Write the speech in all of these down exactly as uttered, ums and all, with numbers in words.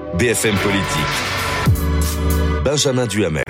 B F M Politique. Benjamin Duhamel.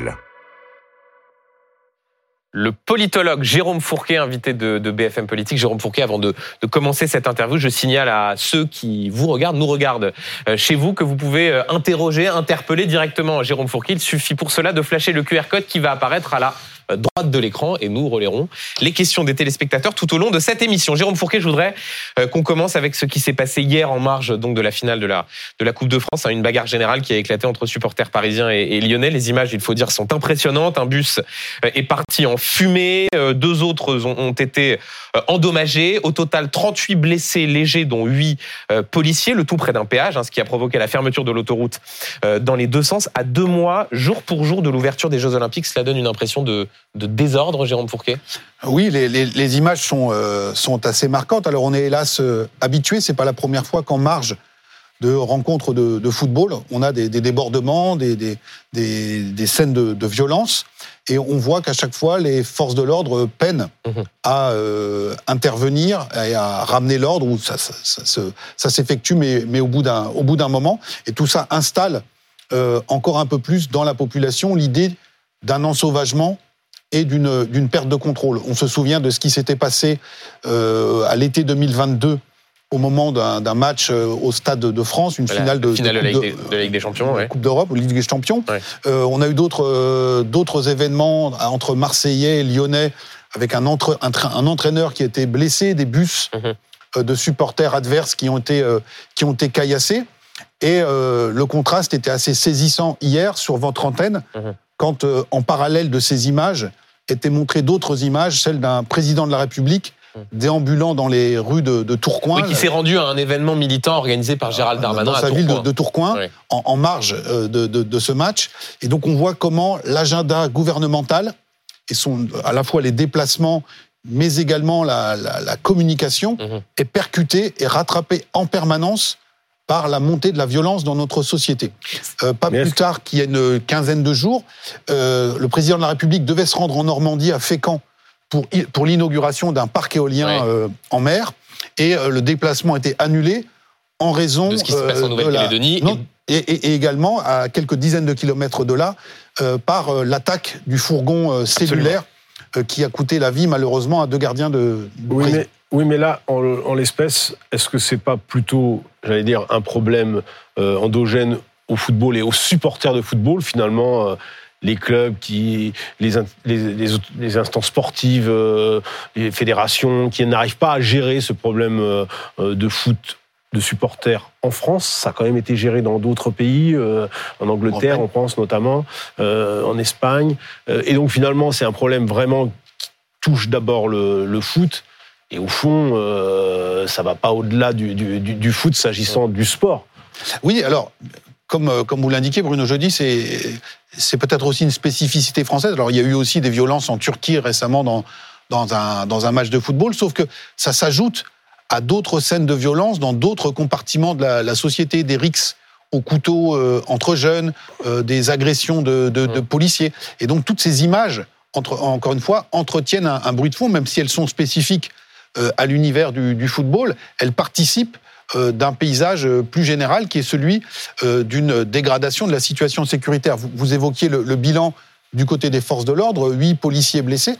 Le politologue Jérôme Fourquet, invité de, de B F M Politique. Jérôme Fourquet, avant de, de commencer cette interview, je signale à ceux qui vous regardent, nous regardent euh, chez vous, que vous pouvez euh, interroger, interpeller directement Jérôme Fourquet. Il suffit pour cela de flasher le Q R code qui va apparaître à la droite de l'écran et nous relayerons les questions des téléspectateurs tout au long de cette émission. Jérôme Fourquet, je voudrais euh, qu'on commence avec ce qui s'est passé hier en marge donc de la finale de la de la Coupe de France, hein, une bagarre générale qui a éclaté entre supporters parisiens et, et lyonnais. Les images, il faut dire, sont impressionnantes. Un bus euh, est parti en fumée, euh, deux autres ont, ont été euh, endommagés. Au total, trente-huit blessés légers, dont huit euh, policiers, le tout près d'un péage, hein, ce qui a provoqué la fermeture de l'autoroute euh, dans les deux sens. À deux mois, jour pour jour, de l'ouverture des Jeux Olympiques, cela donne une impression de de désordre, Jérôme Fourquet? Oui, les, les, les images sont, euh, sont assez marquantes. Alors on est hélas euh, habitué, c'est pas la première fois qu'en marge de rencontres de, de football, on a des, des débordements, des, des, des, des scènes de, de violence, et on voit qu'à chaque fois les forces de l'ordre peinent mmh. à euh, intervenir et à ramener l'ordre, où ça, ça, ça, ça, ça s'effectue, mais, mais au bout d'un, au bout d'un moment, et tout ça installe euh, encore un peu plus dans la population l'idée d'un ensauvagement et d'une, d'une perte de contrôle. On se souvient de ce qui s'était passé euh, à l'été deux mille vingt-deux, au moment d'un, d'un match euh, au Stade de France, une voilà, finale de, finale de, de, de, de, de, de la Ligue des Champions, de ouais. Coupe d'Europe ou Ligue des Champions. Ouais. Euh, on a eu d'autres, euh, d'autres événements entre Marseillais et Lyonnais, avec un, entre, un, un entraîneur qui a été blessé, des bus mm-hmm. euh, de supporters adverses qui ont été, euh, qui ont été caillassés. Et euh, le contraste était assez saisissant hier sur votre antenne, mm-hmm. quand, euh, en parallèle de ces images, étaient montrées d'autres images, celles d'un président de la République déambulant dans les rues de, de Tourcoing. Oui, qui s'est rendu à un événement militant organisé par Gérald Darmanin dans sa à ville Tourcoing. de, de Tourcoing, oui. en, en marge de, de, de ce match. Et donc on voit comment l'agenda gouvernemental, et son, à la fois les déplacements, mais également la, la, la communication, mmh. est percuté et rattrapé en permanence par la montée de la violence dans notre société. Euh, pas Mais plus tard qu'il y a une quinzaine de jours, euh, le président de la République devait se rendre en Normandie, à Fécamp, pour, pour l'inauguration d'un parc éolien ouais. euh, en mer, et euh, le déplacement a été annulé en raison de ce qui se passe en Nouvelle-Calédonie. Non, et, et, et également, à quelques dizaines de kilomètres de là, euh, par euh, l'attaque du fourgon euh, cellulaire euh, qui a coûté la vie, malheureusement, à deux gardiens de, de oui, mais, oui, mais là, en, en l'espèce, est-ce que c'est pas plutôt, j'allais dire, un problème euh, endogène au football et aux supporters de football, finalement, euh, les clubs, qui, les, les, les, les instances sportives, euh, les fédérations, qui n'arrivent pas à gérer ce problème euh, de foot de supporters en France? Ça a quand même été géré dans d'autres pays, euh, en Angleterre, en France notamment, euh, en Espagne. Euh, et donc finalement, c'est un problème vraiment qui touche d'abord le, le foot. Et au fond, euh, ça ne va pas au-delà du, du, du foot s'agissant du sport. Oui, alors, comme, comme vous l'indiquez, Bruno Jeudi, c'est, c'est peut-être aussi une spécificité française. Alors, il y a eu aussi des violences en Turquie récemment dans, dans, un, dans un match de football, sauf que ça s'ajoute à d'autres scènes de violence dans d'autres compartiments de la, la société, des rixes au couteau euh, entre jeunes, euh, des agressions de, de, de policiers. Et donc, toutes ces images, entre, encore une fois, entretiennent un, un bruit de fond, même si elles sont spécifiques euh, à l'univers du, du football, elles participent euh, d'un paysage plus général qui est celui euh, d'une dégradation de la situation sécuritaire. Vous, vous évoquiez le, le bilan du côté des forces de l'ordre, huit policiers blessés.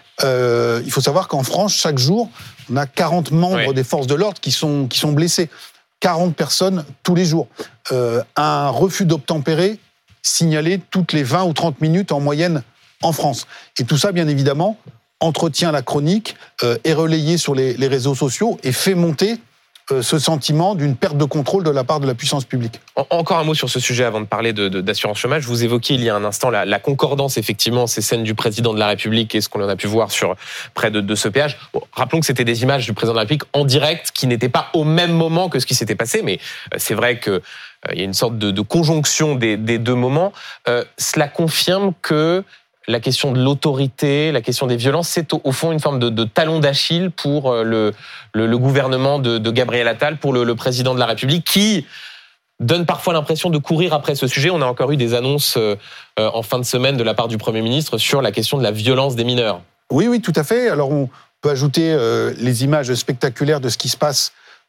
Euh, il faut savoir qu'en France, chaque jour, on a quarante membres oui. des forces de l'ordre qui sont, qui sont blessés. quarante personnes tous les jours. Euh, un refus d'obtempérer signalé toutes les vingt ou trente minutes en moyenne en France. Et tout ça, bien évidemment, entretient la chronique, euh, est relayé sur les, les réseaux sociaux et fait monter euh, ce sentiment d'une perte de contrôle de la part de la puissance publique. En, encore un mot sur ce sujet avant de parler de, de, d'assurance chômage. Vous évoquiez il y a un instant la, la concordance, effectivement, ces scènes du président de la République et ce qu'on en a pu voir sur près de, de ce péage. Bon, rappelons que c'était des images du président de la République en direct qui n'étaient pas au même moment que ce qui s'était passé, mais euh, c'est vrai que euh, il y a une sorte de, de conjonction des, des deux moments. Euh, cela confirme que la question de l'autorité, la question des violences, c'est au, au fond une forme de, de talon d'Achille pour le, le, le gouvernement de, de Gabriel Attal, pour le, le président de la République, qui donne parfois l'impression de courir après ce sujet. On a encore eu des annonces euh, en fin de semaine de la part du Premier ministre sur la question de la violence des mineurs. Oui, oui, tout à fait. Alors on peut ajouter euh, les images spectaculaires de ce qui se passe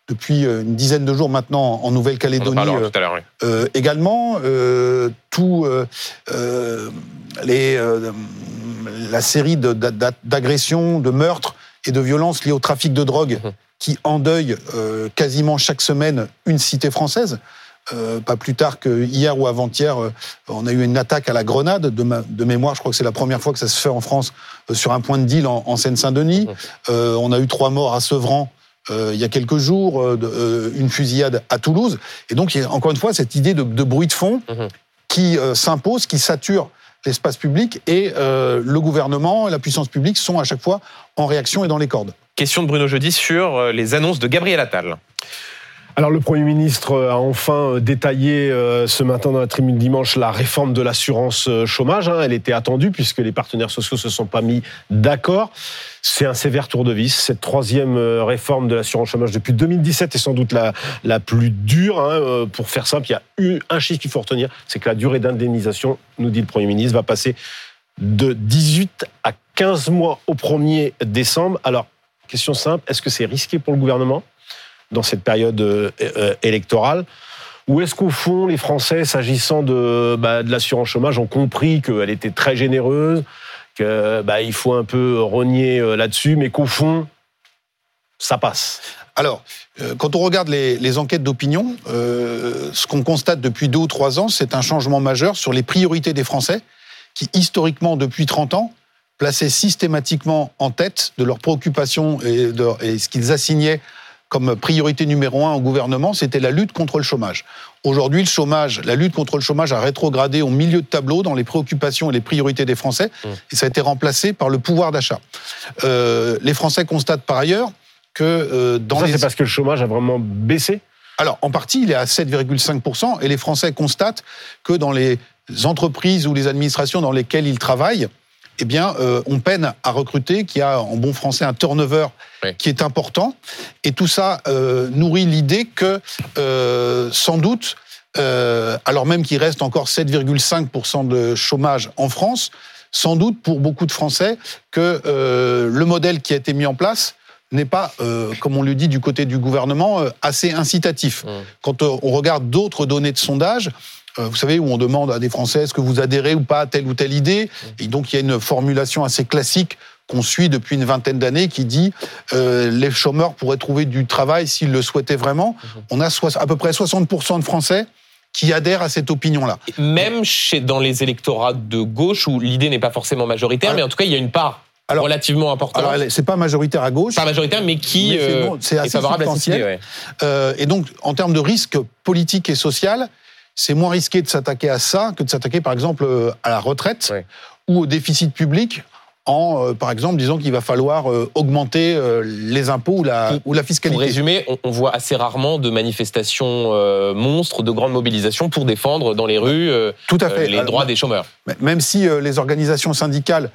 depuis une dizaine de jours maintenant en Nouvelle-Calédonie. On en parlera tout à l'heure, oui. euh, également. Euh, tout euh, euh, les, euh, la série de, d'agressions, de meurtres et de violences liées au trafic de drogue mmh. qui endeuille euh, quasiment chaque semaine une cité française. Euh, pas plus tard que hier ou avant-hier, euh, on a eu une attaque à la grenade de, ma, de mémoire. Je crois que c'est la première fois que ça se fait en France euh, sur un point de deal en, en Seine-Saint-Denis. Mmh. Euh, on a eu trois morts à Sevran euh, il y a quelques jours, euh, de, euh, une fusillade à Toulouse. Et donc, il y a encore une fois cette idée de, de bruit de fond mmh. qui euh, s'impose, qui sature l'espace public, et euh, le gouvernement et la puissance publique sont à chaque fois en réaction et dans les cordes. Question de Bruno Jeudi sur les annonces de Gabriel Attal. Alors le Premier ministre a enfin détaillé ce matin dans la Tribune dimanche la réforme de l'assurance chômage. Elle était attendue puisque les partenaires sociaux se sont pas mis d'accord. C'est un sévère tour de vis. Cette troisième réforme de l'assurance chômage depuis deux mille dix-sept est sans doute la, la plus dure. Hein. Pour faire simple, il y a eu un chiffre qu'il faut retenir, c'est que la durée d'indemnisation, nous dit le Premier ministre, va passer de dix-huit à quinze mois au premier décembre. Alors, question simple, est-ce que c'est risqué pour le gouvernement dans cette période euh, électorale, ou est-ce qu'au fond, les Français, s'agissant de, bah, de l'assurance chômage, ont compris qu'elle était très généreuse, qu'il bah, faut un peu rogner euh, là-dessus, mais qu'au fond, ça passe? Alors, euh, quand on regarde les, les enquêtes d'opinion, euh, ce qu'on constate depuis deux ou trois ans, c'est un changement majeur sur les priorités des Français, qui historiquement, depuis trente ans, plaçaient systématiquement en tête de leurs préoccupations et, de, et ce qu'ils assignaient comme priorité numéro un au gouvernement, c'était la lutte contre le chômage. Aujourd'hui, le chômage, la lutte contre le chômage a rétrogradé au milieu de tableau dans les préoccupations et les priorités des Français, mmh. et ça a été remplacé par le pouvoir d'achat. Euh, les Français constatent par ailleurs que euh, dans ça, les... c'est parce que le chômage a vraiment baissé ? Alors, en partie, il est à sept virgule cinq pour cent, et les Français constatent que dans les entreprises ou les administrations dans lesquelles ils travaillent, eh bien, euh, on peine à recruter, qu'il y a en bon français un turnover oui. qui est important. Et tout ça euh, nourrit l'idée que, euh, sans doute, euh, alors même qu'il reste encore sept virgule cinq pour cent de chômage en France, sans doute pour beaucoup de Français que euh, le modèle qui a été mis en place n'est pas, euh, comme on le dit du côté du gouvernement, euh, assez incitatif. Mmh. Quand euh, on regarde d'autres données de sondage, vous savez, où on demande à des Français est-ce que vous adhérez ou pas à telle ou telle idée. Et donc, il y a une formulation assez classique qu'on suit depuis une vingtaine d'années qui dit euh, les chômeurs pourraient trouver du travail s'ils le souhaitaient vraiment. On a so- à peu près soixante pour cent de Français qui adhèrent à cette opinion-là. Même chez, dans les électorats de gauche, où l'idée n'est pas forcément majoritaire, alors, mais en tout cas, il y a une part alors, relativement importante. Alors, c'est pas majoritaire à gauche. Pas majoritaire, mais qui mais c'est, bon, c'est assez est favorable à cette idée. Ouais. Euh, et donc, en termes de risque politique et social, c'est moins risqué de s'attaquer à ça que de s'attaquer, par exemple, à la retraite oui. ou au déficit public en, euh, par exemple, disant qu'il va falloir euh, augmenter euh, les impôts ou la, pour, ou la fiscalité. Pour résumer, on, on voit assez rarement de manifestations euh, monstres, de grandes mobilisations pour défendre dans les rues euh, Tout à fait. Euh, les Alors, droits des chômeurs. Même si euh, les organisations syndicales,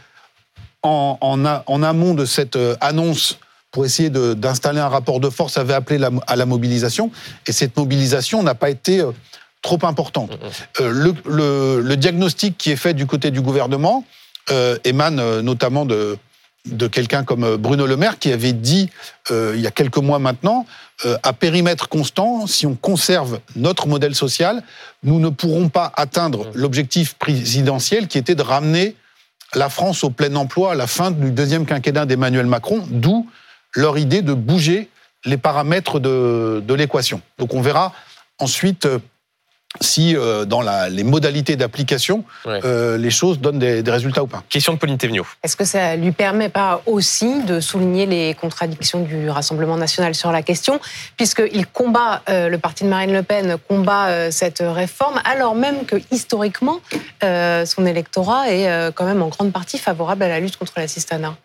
en, en, a, en amont de cette euh, annonce pour essayer de, d'installer un rapport de force, avaient appelé la, à la mobilisation, et cette mobilisation n'a pas été... Euh, trop importante. Euh, le, le, le diagnostic qui est fait du côté du gouvernement euh, émane euh, notamment de, de quelqu'un comme Bruno Le Maire qui avait dit euh, il y a quelques mois maintenant euh, à périmètre constant, si on conserve notre modèle social, nous ne pourrons pas atteindre l'objectif présidentiel qui était de ramener la France au plein emploi à la fin du deuxième quinquennat d'Emmanuel Macron, d'où leur idée de bouger les paramètres de, de l'équation. Donc on verra ensuite... Euh, si euh, dans la, les modalités d'application, ouais. euh, les choses donnent des, des résultats ou pas. Question de Pauline Thévenot. Est-ce que ça lui permet pas aussi de souligner les contradictions du Rassemblement national sur la question, puisqu'il combat, euh, le parti de Marine Le Pen combat euh, cette réforme, alors même que historiquement, euh, son électorat est euh, quand même en grande partie favorable à la lutte contre l'assistanat.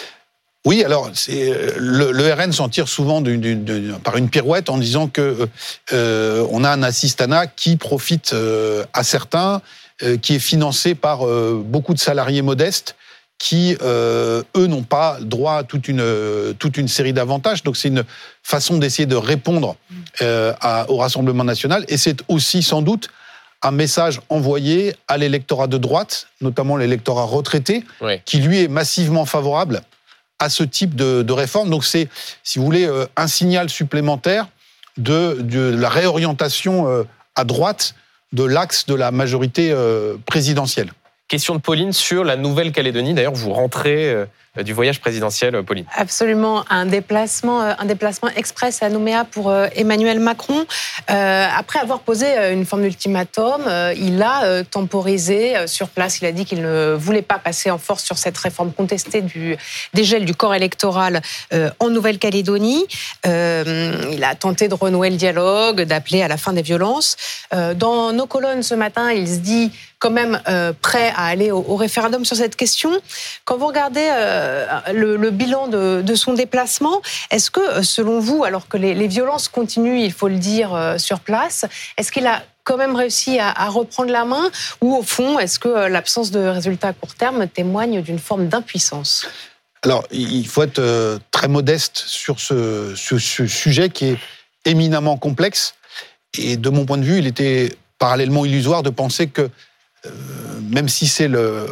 Oui, alors c'est, le, le R N s'en tire souvent d'une, d'une, d'une, par une pirouette en disant que euh, on a un assistanat qui profite euh, à certains, euh, qui est financé par euh, beaucoup de salariés modestes qui, euh, eux, n'ont pas droit à toute une, toute une série d'avantages. Donc c'est une façon d'essayer de répondre euh, à, au Rassemblement national, et c'est aussi sans doute un message envoyé à l'électorat de droite, notamment l'électorat retraité, oui. qui lui est massivement favorable à ce type de, de réforme. Donc c'est, si vous voulez, un signal supplémentaire de, de la réorientation euh, à droite de l'axe de la majorité euh, présidentielle. Question de Pauline sur la Nouvelle-Calédonie. D'ailleurs, vous rentrez euh, du voyage présidentiel, Pauline. Absolument, un déplacement, un déplacement express à Nouméa pour Emmanuel Macron. Euh, après avoir posé une forme d'ultimatum, euh, il a euh, temporisé euh, sur place. Il a dit qu'il ne voulait pas passer en force sur cette réforme contestée du dégel du corps électoral euh, en Nouvelle-Calédonie. Euh, il a tenté de renouer le dialogue, d'appeler à la fin des violences. Euh, dans nos colonnes ce matin, il se dit quand même euh, prêt à aller au, au référendum sur cette question. Quand vous regardez euh, le, le bilan de, de son déplacement, est-ce que, selon vous, alors que les, les violences continuent, il faut le dire, euh, sur place, est-ce qu'il a quand même réussi à, à reprendre la main, ou au fond, est-ce que euh, l'absence de résultats à court terme témoigne d'une forme d'impuissance ? Alors, il faut être euh, très modeste sur ce, ce, ce sujet qui est éminemment complexe, et de mon point de vue, il était parallèlement illusoire de penser que Euh, même si c'est le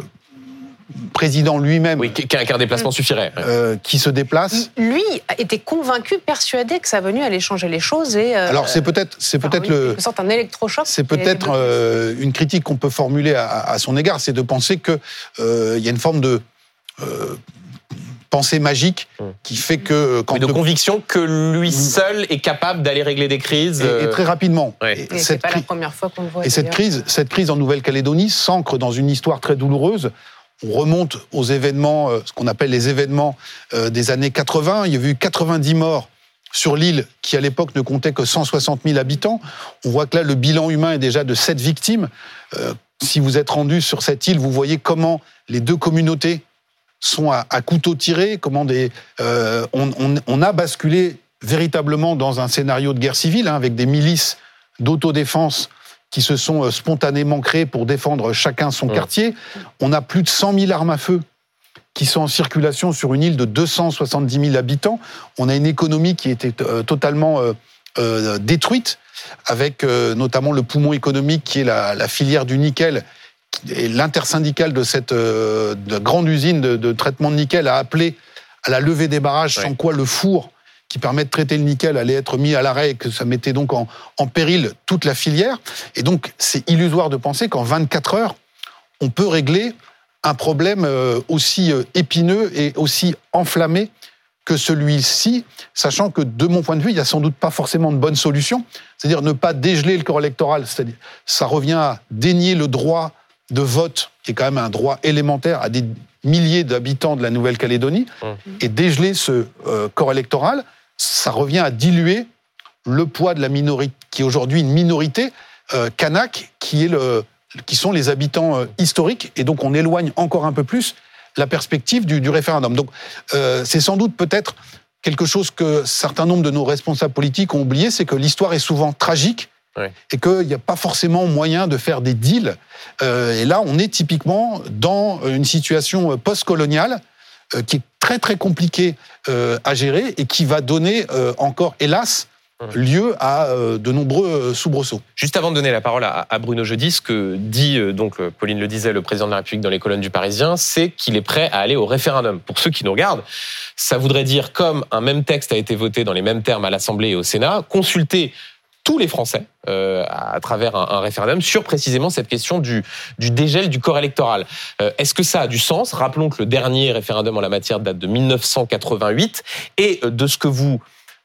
président lui-même oui, qu'un déplacement suffirait, euh, qui se déplace. Lui était convaincu, persuadé que sa venue allait changer les choses. Et, euh, Alors c'est peut-être, c'est peut-être le, sorte un électrochoc. C'est peut-être euh, une critique qu'on peut formuler à, à son égard, c'est de penser que euh, il y a une forme de euh, pensée magique qui fait que quand mais de, de conviction que lui seul est capable d'aller régler des crises et, et très rapidement. Ouais. Et, et c'est pas cri... la première fois qu'on le voit. Et cette crise, cette crise en Nouvelle-Calédonie s'ancre dans une histoire très douloureuse. On remonte aux événements, ce qu'on appelle les événements des années quatre-vingts. Il y a eu quatre-vingt-dix morts sur l'île qui à l'époque ne comptait que cent soixante mille habitants. On voit que là le bilan humain est déjà de sept victimes. Euh, si vous êtes rendu sur cette île, vous voyez comment les deux communautés sont à, à couteau tiré, comment des, euh, on, on, on a basculé véritablement dans un scénario de guerre civile, hein, avec des milices d'autodéfense qui se sont spontanément créées pour défendre chacun son ouais. quartier. On a plus de cent mille armes à feu qui sont en circulation sur une île de deux cent soixante-dix mille habitants. On a une économie qui était euh, totalement euh, euh, détruite, avec euh, notamment le poumon économique qui est la, la filière du nickel. Et l'intersyndicale de cette euh, de grande usine de, de traitement de nickel a appelé à la levée des barrages, ouais. sans quoi le four qui permet de traiter le nickel allait être mis à l'arrêt et que ça mettait donc en, en péril toute la filière. Et donc, c'est illusoire de penser qu'en vingt-quatre heures, on peut régler un problème euh, aussi euh, épineux et aussi enflammé que celui-ci, sachant que, de mon point de vue, il n'y a sans doute pas forcément de bonne solution. C'est-à-dire ne pas dégeler le corps électoral, c'est-à-dire ça revient à dénier le droit de vote, qui est quand même un droit élémentaire à des milliers d'habitants de la Nouvelle-Calédonie, mmh. et dégeler ce euh, corps électoral, ça revient à diluer le poids de la minorité, qui est aujourd'hui une minorité euh, kanak, qui, est le, qui sont les habitants euh, historiques, et donc on éloigne encore un peu plus la perspective du, du référendum. Donc euh, c'est sans doute peut-être quelque chose que certains nombres de nos responsables politiques ont oublié, c'est que l'histoire est souvent tragique, ouais. et qu'il n'y a pas forcément moyen de faire des deals. Euh, et là, on est typiquement dans une situation post-coloniale euh, qui est très très compliquée euh, à gérer et qui va donner euh, encore, hélas, lieu à euh, de nombreux soubresauts. Juste avant de donner la parole à, à Bruno Jeudi, ce que dit, euh, donc Pauline le disait, le président de la République dans les colonnes du Parisien, c'est qu'il est prêt à aller au référendum. Pour ceux qui nous regardent, ça voudrait dire, comme un même texte a été voté dans les mêmes termes à l'Assemblée et au Sénat, consulter tous les Français euh, à travers un, un référendum sur précisément cette question du, du dégel du corps électoral. Euh, est-ce que ça a du sens ? Rappelons que le dernier référendum en la matière date de dix-neuf cent quatre-vingt-huit, et de ce que vous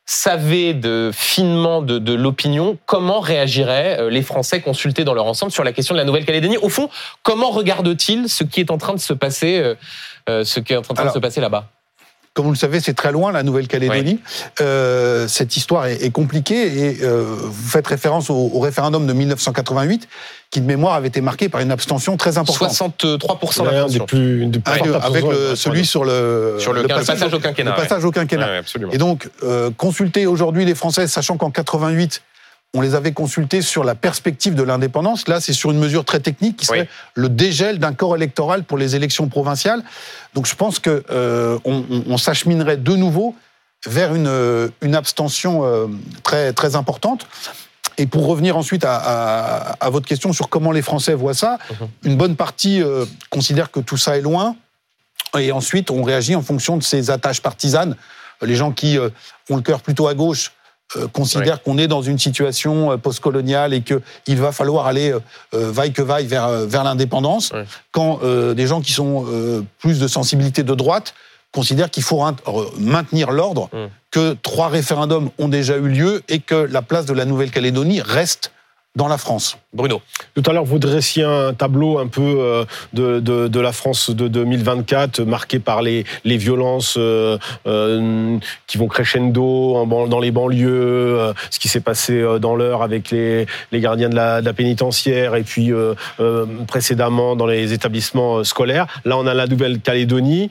savez de, finement de, de l'opinion, comment réagiraient les Français consultés dans leur ensemble sur la question de la Nouvelle-Calédonie ? Au fond, comment regardent-ils ce qui est en train de se passer, euh, ce qui est en train Alors, de se passer là-bas ? Comme vous le savez, c'est très loin, la Nouvelle-Calédonie. Oui. Euh, cette histoire est, est compliquée et euh, vous faites référence au, au référendum de dix-neuf cent quatre-vingt-huit, qui de mémoire avait été marqué par une abstention très importante. soixante-trois pour cent d'abstention. Plus, de plus avec le, avec le, celui sur le, sur le, le, passage, le passage au quinquennat. Le passage ouais. au quinquennat. Ouais, absolument. Et donc, euh, consulter aujourd'hui les Français, sachant qu'en quatre-vingt-huit, on les avait consultés sur la perspective de l'indépendance. Là, c'est sur une mesure très technique qui serait oui. le dégel d'un corps électoral pour les élections provinciales. Donc, je pense qu'on euh, on, on s'acheminerait de nouveau vers une, une abstention euh, très, très importante. Et pour revenir ensuite à, à, à votre question sur comment les Français voient ça, mmh. une bonne partie euh, considère que tout ça est loin. Et ensuite, on réagit en fonction de ces attaches partisanes. Les gens qui euh, ont le cœur plutôt à gauche euh, considèrent ouais. qu'on est dans une situation euh, postcoloniale et qu'il va falloir aller, euh, vaille que vaille, vers, vers l'indépendance, ouais. quand euh, des gens qui sont euh, plus de sensibilité de droite considèrent qu'il faut maintenir l'ordre, mmh. que trois référendums ont déjà eu lieu et que la place de la Nouvelle-Calédonie reste dans la France. Bruno. Tout à l'heure, vous dressiez un tableau un peu de, de, de la France de deux mille vingt-quatre, marqué par les, les violences euh, euh, qui vont crescendo en, dans les banlieues, euh, ce qui s'est passé dans l'Eure avec les, les gardiens de la, de la pénitentiaire, et puis euh, euh, précédemment dans les établissements scolaires. Là, on a la Nouvelle-Calédonie,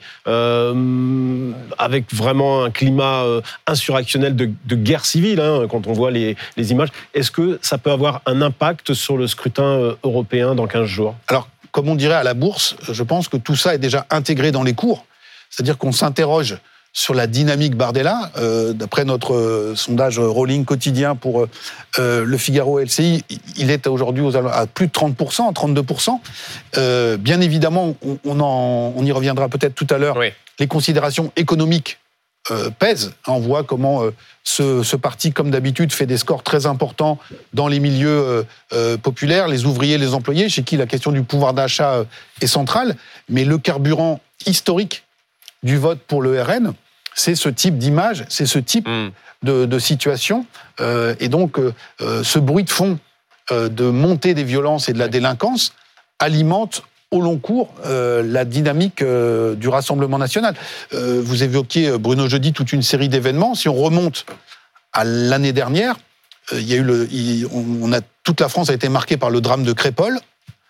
euh, avec vraiment un climat euh, insurrectionnel de, de guerre civile, hein, quand on voit les, les images. Est-ce que ça peut avoir un impact sur le scrutin européen dans quinze jours? Alors, comme on dirait à la bourse, je pense que tout ça est déjà intégré dans les cours. C'est-à-dire qu'on s'interroge sur la dynamique Bardella. Euh, d'après notre euh, sondage Rolling quotidien pour euh, Le Figaro L C I, il est aujourd'hui aux, à plus de trente pour cent, trente-deux pour cent. Euh, bien évidemment, on, on, en, on y reviendra peut-être tout à l'heure, oui. les considérations économiques Euh, pèse. On voit comment euh, ce, ce parti, comme d'habitude, fait des scores très importants dans les milieux euh, euh, populaires, les ouvriers, les employés, chez qui la question du pouvoir d'achat euh, est centrale. Mais le carburant historique du vote pour le R N, c'est ce type d'image, c'est ce type mmh. de, de situation. Euh, et donc, euh, euh, ce bruit de fond euh, de montée des violences et de la délinquance alimente au long cours, euh, la dynamique euh, du Rassemblement national. Euh, vous évoquiez, Bruno Jeudi, toute une série d'événements. Si on remonte à l'année dernière, euh, il y a eu le, il, on a, toute la France a été marquée par le drame de Crépol,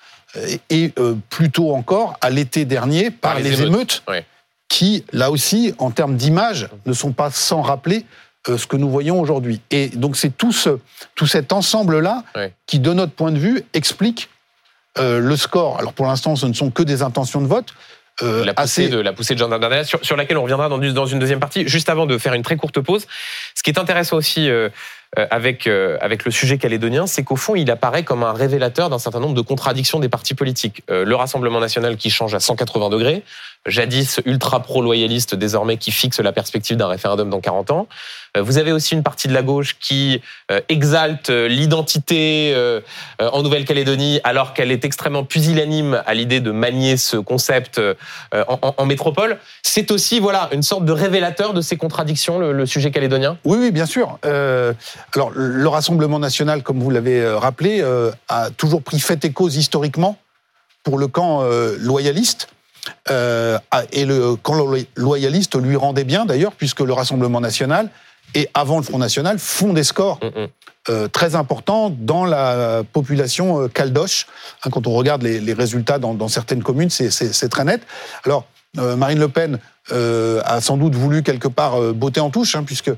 et, et euh, plus tôt encore, à l'été dernier, par, par les, les émeutes, émeutes oui. qui, là aussi, en termes d'image, ne sont pas sans rappeler euh, ce que nous voyons aujourd'hui. Et donc c'est tout, ce, tout cet ensemble-là oui. qui, de notre point de vue, explique Euh, le score. Alors pour l'instant, ce ne sont que des intentions de vote. Euh, la, poussée assez... de, la poussée de Jordan Bardella, sur, sur laquelle on reviendra dans, dans une deuxième partie. Juste avant de faire une très courte pause, ce qui est intéressant aussi euh, avec, euh, avec le sujet calédonien, c'est qu'au fond, il apparaît comme un révélateur d'un certain nombre de contradictions des partis politiques. Euh, le Rassemblement national qui change à cent quatre-vingts degrés, jadis ultra pro-loyaliste, désormais qui fixe la perspective d'un référendum dans quarante ans. Euh, vous avez aussi une partie de la gauche qui euh, exalte l'identité euh, euh, en Nouvelle-Calédonie, alors qu'elle est extrêmement pusillanime à l'idée de manier ce concept euh, en, en, en métropole. C'est aussi voilà, une sorte de révélateur de ces contradictions, le, le sujet calédonien ? Oui, oui, bien sûr. Euh, alors, le Rassemblement national, comme vous l'avez rappelé, euh, a toujours pris fait et cause historiquement pour le camp euh, loyaliste. Euh, et le camp loyaliste lui rendait bien, d'ailleurs, puisque le Rassemblement national, et avant le Front national, font des scores mmh. euh, très importants dans la population euh, caldoche. Hein, quand on regarde les, les résultats dans, dans certaines communes, c'est, c'est, c'est très net. Alors, euh, Marine Le Pen euh, a sans doute voulu quelque part euh, botter en touche, hein, puisque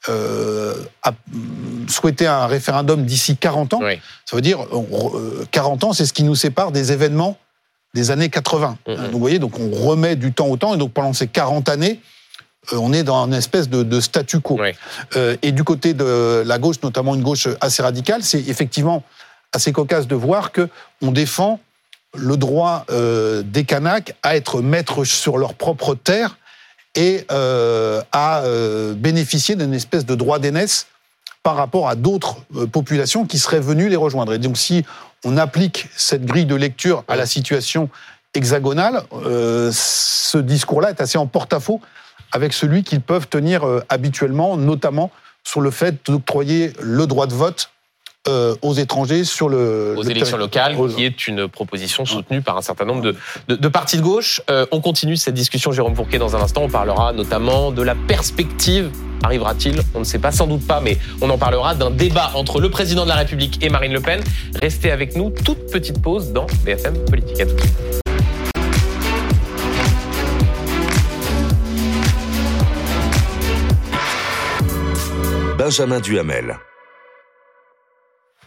euh, a souhaité un référendum d'ici quarante ans. Oui. Ça veut dire, euh, quarante ans, c'est ce qui nous sépare des événements des années quatre-vingts. Mmh. Donc, vous voyez, donc on remet du temps au temps, et donc pendant ces quarante années, euh, on est dans une espèce de, de statu quo. Oui. Euh, et du côté de la gauche, notamment une gauche assez radicale, c'est effectivement assez cocasse de voir qu'on défend le droit euh, des Kanaks à être maîtres sur leur propre terre et euh, à euh, bénéficier d'une espèce de droit d'aînesse par rapport à d'autres euh, populations qui seraient venues les rejoindre. Et donc si on applique cette grille de lecture à la situation hexagonale, euh, ce discours-là est assez en porte-à-faux avec celui qu'ils peuvent tenir euh, habituellement, notamment sur le fait d'octroyer le droit de vote Euh, aux étrangers sur le... Aux le élections locales, aux... qui est une proposition soutenue par un certain nombre de, de, de partis de gauche. Euh, on continue cette discussion, Jérôme Fourquet, dans un instant. On parlera notamment de la perspective. Arrivera-t-il ? On ne sait pas, sans doute pas, mais on en parlera d'un débat entre le président de la République et Marine Le Pen. Restez avec nous, toute petite pause dans B F M Politique. À tout de suite. Benjamin Duhamel.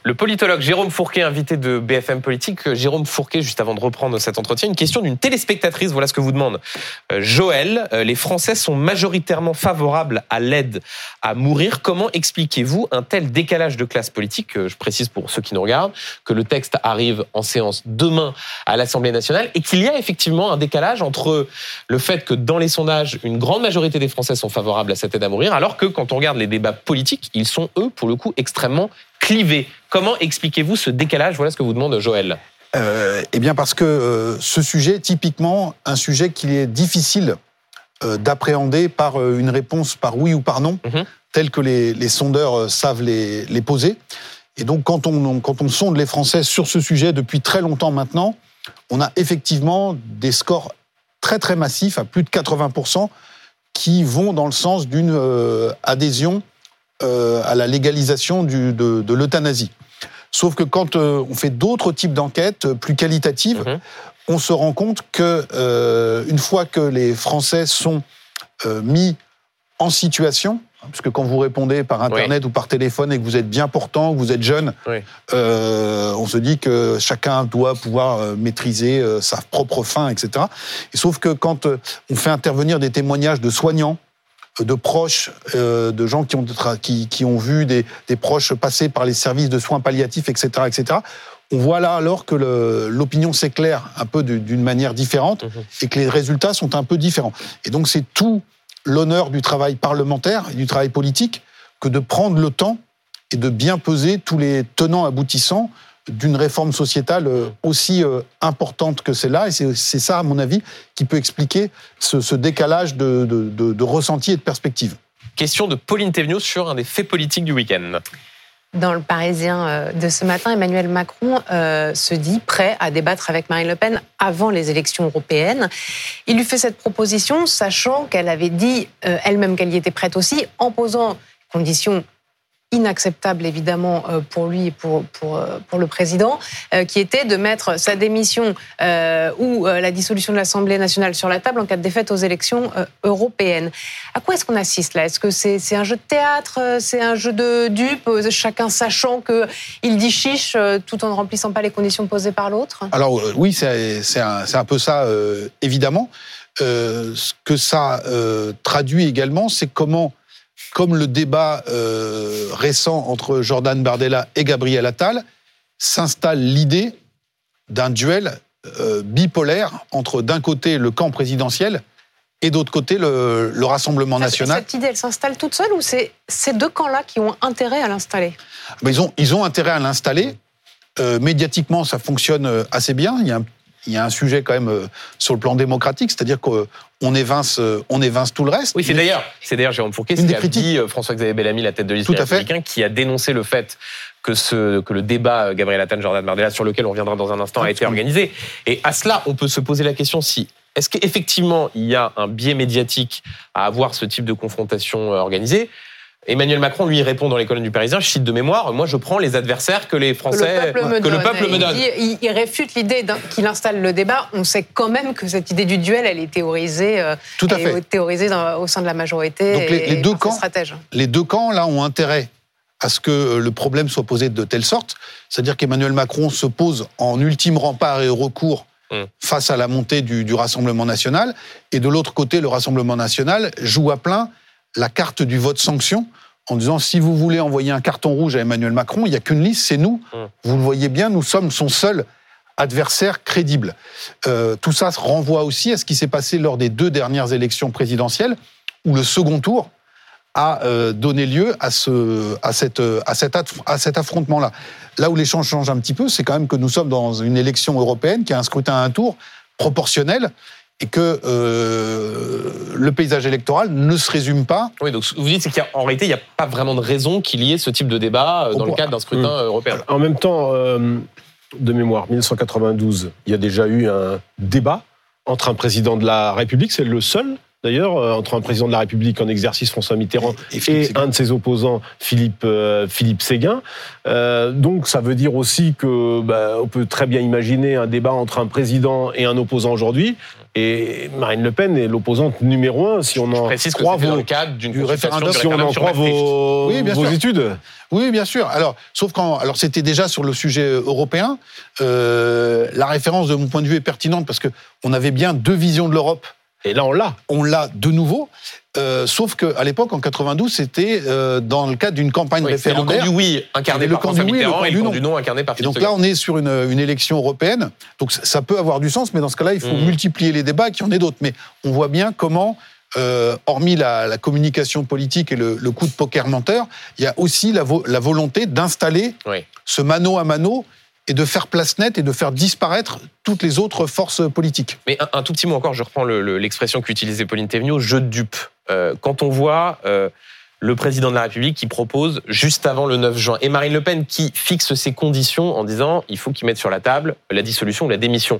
Le politologue Jérôme Fourquet, invité de B F M Politique. Jérôme Fourquet, juste avant de reprendre cet entretien, une question d'une téléspectatrice, voilà ce que vous demande euh, Joël. Euh, les Français sont majoritairement favorables à l'aide à mourir. Comment expliquez-vous un tel décalage de classe politique? euh, Je précise pour ceux qui nous regardent que le texte arrive en séance demain à l'Assemblée nationale et qu'il y a effectivement un décalage entre le fait que dans les sondages, une grande majorité des Français sont favorables à cette aide à mourir, alors que quand on regarde les débats politiques, ils sont eux, pour le coup, extrêmement clivés. Comment expliquez-vous ce décalage? Voilà ce que vous demande Joël. Euh, eh bien parce que euh, ce sujet est typiquement un sujet qu'il est difficile euh, d'appréhender par euh, une réponse par oui ou par non, mm-hmm. telle que les, les sondeurs euh, savent les, les poser. Et donc quand on, quand on sonde les Français sur ce sujet depuis très longtemps maintenant, on a effectivement des scores très très massifs, à plus de quatre-vingts pour cent, qui vont dans le sens d'une euh, adhésion euh, à la légalisation du, de, de l'euthanasie. Sauf que quand euh, on fait d'autres types d'enquêtes euh, plus qualitatives, mmh. on se rend compte que euh, une fois que les Français sont euh, mis en situation, parce que quand vous répondez par Internet oui. ou par téléphone et que vous êtes bien portant, que vous êtes jeune, oui. euh, on se dit que chacun doit pouvoir euh, maîtriser euh, sa propre faim, et cetera. Et sauf que quand euh, on fait intervenir des témoignages de soignants, de proches, euh, de gens qui ont, qui, qui ont vu des, des proches passer par les services de soins palliatifs, et cetera, et cetera, on voit là alors que le, l'opinion s'éclaire un peu d'une manière différente mmh. et que les résultats sont un peu différents. Et donc c'est tout l'honneur du travail parlementaire et du travail politique que de prendre le temps et de bien peser tous les tenants aboutissants d'une réforme sociétale aussi importante que celle-là. Et c'est, c'est ça, à mon avis, qui peut expliquer ce, ce décalage de, de, de, de ressenti et de perspective. Question de Pauline Thévenoud sur un des faits politiques du week-end. Dans le Parisien de ce matin, Emmanuel Macron euh, se dit prêt à débattre avec Marine Le Pen avant les élections européennes. Il lui fait cette proposition, sachant qu'elle avait dit euh, elle-même qu'elle y était prête aussi, en posant conditions inacceptable évidemment pour lui et pour, pour, pour le président, euh, qui était de mettre sa démission euh, ou euh, la dissolution de l'Assemblée nationale sur la table en cas de défaite aux élections euh, européennes. À quoi est-ce qu'on assiste là? Est-ce que c'est, c'est un jeu de théâtre? C'est un jeu de dupes? Chacun sachant qu'il dit chiche euh, tout en ne remplissant pas les conditions posées par l'autre? Alors euh, oui, c'est, c'est, un, c'est un peu ça, euh, évidemment. Euh, ce que ça euh, traduit également, c'est comment comme le débat euh, récent entre Jordan Bardella et Gabriel Attal, s'installe l'idée d'un duel euh, bipolaire entre d'un côté le camp présidentiel et d'autre côté le, le Rassemblement national. Cette idée, elle s'installe toute seule ou c'est ces deux camps-là qui ont intérêt à l'installer? Ben, ils ont, ils ont intérêt à l'installer. Euh, médiatiquement, ça fonctionne assez bien. Il y a un Il y a un sujet quand même euh, sur le plan démocratique, c'est-à-dire qu'on évince, euh, on évince tout le reste. Oui, c'est mais... d'ailleurs, c'est d'ailleurs Jérôme Fourquet, c'est ce qu'a dit François-Xavier Bellamy, la tête de liste des Républicains, qui a dénoncé le fait que, ce, que le débat Gabriel Attal, Jordan Bardella, sur lequel on reviendra dans un instant, a été organisé. Et à cela, on peut se poser la question si est-ce qu'effectivement il y a un biais médiatique à avoir ce type de confrontation organisée. Emmanuel Macron, lui, répond dans les colonnes du Parisien, je cite de mémoire, moi je prends les adversaires que les Français, que le peuple me que donne. Le peuple me donne. Il, dit, il réfute l'idée qu'il installe le débat. On sait quand même que cette idée du duel, elle est théorisée, Tout à elle fait. est théorisée dans, au sein de la majorité. Donc les, et, les, deux et camps, stratèges. les deux camps, là, ont intérêt à ce que le problème soit posé de telle sorte, c'est-à-dire qu'Emmanuel Macron se pose en ultime rempart et recours mmh. face à la montée du, du Rassemblement national, et de l'autre côté, le Rassemblement national joue à plein la carte du vote sanction, en disant, si vous voulez envoyer un carton rouge à Emmanuel Macron, il n'y a qu'une liste, c'est nous. Mmh. Vous le voyez bien, nous sommes son seul adversaire crédible. Euh, tout ça se renvoie aussi à ce qui s'est passé lors des deux dernières élections présidentielles, où le second tour a euh, donné lieu à, ce, à, cette, à, cet, à cet affrontement-là. Là où l'échange change un petit peu, c'est quand même que nous sommes dans une élection européenne qui a un scrutin à un tour proportionnel, et que euh, le paysage électoral ne se résume pas. Oui, donc vous dites c'est qu'en réalité, il n'y a pas vraiment de raison qu'il y ait ce type de débat dans le cadre d'un scrutin mmh. européen. En même temps, euh, de mémoire, dix-neuf cent quatre-vingt-douze, il y a déjà eu un débat entre un président de la République, c'est le seul d'ailleurs, entre un président de la République en exercice, François Mitterrand, et, et, et un de ses opposants, Philippe, euh, Philippe Séguin. Euh, donc, ça veut dire aussi que bah, on peut très bien imaginer un débat entre un président et un opposant aujourd'hui. Et Marine Le Pen est l'opposante numéro un, si on en croit vos, dans le cadre d'une du référendum, si on en croit vos, oui, bien vos sûr. études. Oui, bien sûr. Alors, sauf quand, alors c'était déjà sur le sujet européen. Euh, la référence, de mon point de vue, est pertinente parce que on avait bien deux visions de l'Europe. Et là, on l'a. On l'a de nouveau. Euh, sauf qu'à l'époque, en quatre-vingt-douze, c'était euh, dans le cadre d'une campagne oui, référendaire. Le camp du oui incarné par François Mitterrand et le camp du non incarné par Philippe Séguin. Et donc là, on est sur une, une élection européenne. Donc ça peut avoir du sens, mais dans ce cas-là, il faut mmh. multiplier les débats, qu'il y en ait d'autres. Mais on voit bien comment, euh, hormis la, la communication politique et le, le coup de poker menteur, il y a aussi la, vo- la volonté d'installer oui. ce mano à mano et de faire place nette et de faire disparaître toutes les autres forces politiques. Mais un, un tout petit mot encore, je reprends le, le, l'expression qu'utilisait Pauline Thévenoud, jeu de dupe. Euh, quand on voit euh, le président de la République qui propose juste avant le neuf juin, et Marine Le Pen qui fixe ses conditions en disant il faut qu'il mette sur la table la dissolution ou la démission.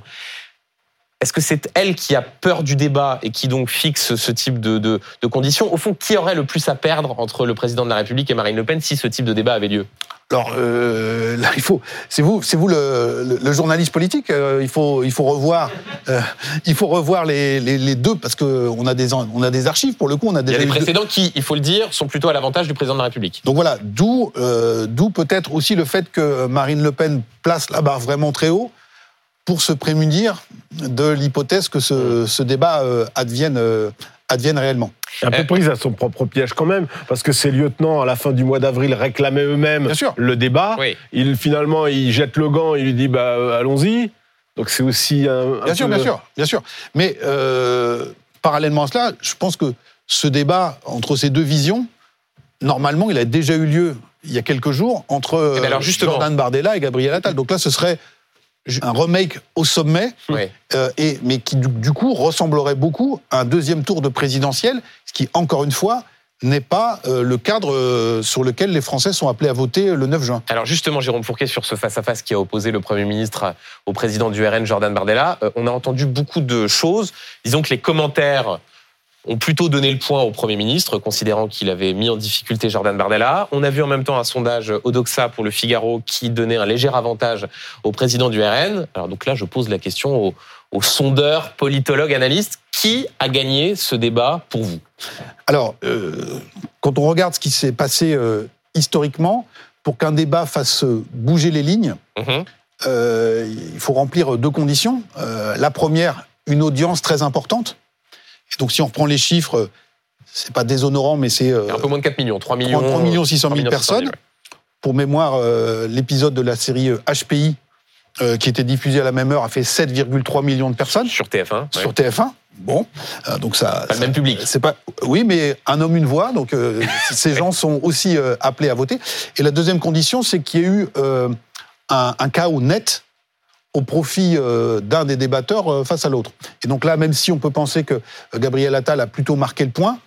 Est-ce que c'est elle qui a peur du débat et qui donc fixe ce type de, de, de conditions ? Au fond, qui aurait le plus à perdre entre le président de la République et Marine Le Pen si ce type de débat avait lieu ? Alors euh, là, il faut, c'est vous, c'est vous le, le, le journaliste politique. Euh, il faut, il faut revoir, euh, il faut revoir les, les, les deux parce que on a des, on a des archives pour le coup. On a déjà il y a des précédents deux... qui, il faut le dire, sont plutôt à l'avantage du président de la République. Donc voilà, d'où, euh, d'où peut-être aussi le fait que Marine Le Pen place la barre vraiment très haut pour se prémunir de l'hypothèse que ce, ce débat euh, advienne, euh, advienne réellement. Un peu prise à son propre piège quand même, parce que ces lieutenants, à la fin du mois d'avril, réclamaient eux-mêmes le débat. Oui. Il, finalement, il jette le gant, il lui dit bah, « allons-y ». Donc c'est aussi un, un bien peu... sûr, bien sûr, bien sûr. Mais euh, parallèlement à cela, je pense que ce débat entre ces deux visions, normalement, il a déjà eu lieu il y a quelques jours entre eh ben alors Jordan Bardella et Gabriel Attal. Donc là, ce serait un remake au sommet, oui. euh, et, mais qui du, du coup ressemblerait beaucoup à un deuxième tour de présidentielle, ce qui, encore une fois, n'est pas euh, le cadre euh, sur lequel les Français sont appelés à voter le neuf juin. Alors justement, Jérôme Fourquet, sur ce face-à-face qui a opposé le Premier ministre au président du R N, Jordan Bardella, euh, on a entendu beaucoup de choses. Disons que les commentaires ont plutôt donné le point au Premier ministre, considérant qu'il avait mis en difficulté Jordan Bardella. On a vu en même temps un sondage Odoxa pour le Figaro qui donnait un léger avantage au président du R N. Alors donc là, je pose la question aux, aux sondeurs, politologues, analystes. Qui a gagné ce débat pour vous ? Alors, euh, quand on regarde ce qui s'est passé euh, historiquement, pour qu'un débat fasse bouger les lignes, mmh. euh, il faut remplir deux conditions. Euh, la première, une audience très importante. Et donc, si on reprend les chiffres, c'est pas déshonorant, mais c'est... Euh, un peu moins de quatre millions, trois millions... trois millions six cent mille personnes. Ouais. Pour mémoire, euh, l'épisode de la série H P I, euh, qui était diffusé à la même heure, a fait sept virgule trois millions de personnes. Sur T F un. Sur ouais. T F un. Bon, euh, donc ça... Pas le même public. C'est pas, oui, mais un homme, une voix, donc euh, ces gens sont aussi euh, appelés à voter. Et la deuxième condition, c'est qu'il y a eu euh, un, un chaos net au profit euh, d'un des débatteurs euh, face à l'autre. Et donc là, même si on peut penser que Gabriel Attal a plutôt marqué le point,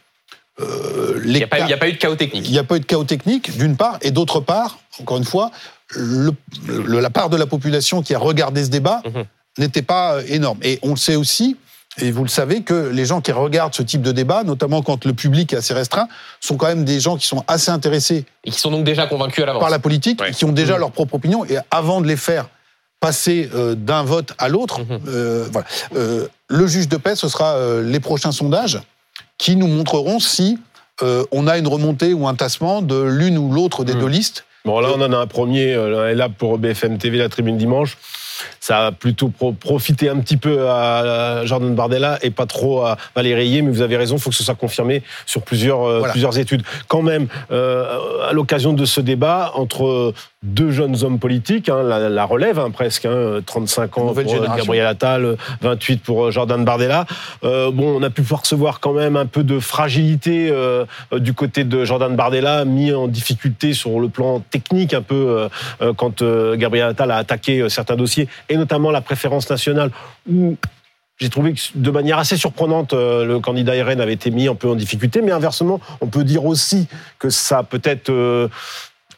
euh, il n'y a, ca- a pas eu de chaos technique. Il n'y a pas eu de chaos technique, d'une part, et d'autre part, encore une fois, le, le, la part de la population qui a regardé ce débat mmh. n'était pas énorme. Et on le sait aussi, et vous le savez, que les gens qui regardent ce type de débat, notamment quand le public est assez restreint, sont quand même des gens qui sont assez intéressés... Et qui sont donc déjà convaincus à l'avance. ...par la politique, ouais. et qui ont déjà mmh. leur propre opinion, et avant de les faire passer euh, d'un vote à l'autre, mmh. euh, voilà. Euh, le juge de paix, ce sera euh, les prochains sondages qui nous montreront si euh, on a une remontée ou un tassement de l'une ou l'autre des mmh. deux listes. Bon, là, on en a un premier, là, là pour B F M T V, la tribune dimanche. Ça a plutôt pro- profité un petit peu à Jordan Bardella et pas trop à Valérie Ayé, mais vous avez raison, il faut que ce soit confirmé sur plusieurs, euh, voilà. plusieurs études. Quand même, euh, à l'occasion de ce débat, entre deux jeunes hommes politiques, hein, la, la relève hein, presque, hein, trente-cinq ans pour génération. Gabriel Attal, vingt-huit pour Jordan Bardella. Euh, bon, on a pu percevoir quand même un peu de fragilité euh, du côté de Jordan Bardella, mis en difficulté sur le plan technique un peu euh, quand euh, Gabriel Attal a attaqué certains dossiers, et notamment la préférence nationale, où j'ai trouvé que de manière assez surprenante, le candidat R N avait été mis un peu en difficulté, mais inversement, on peut dire aussi que ça peut-être... Euh,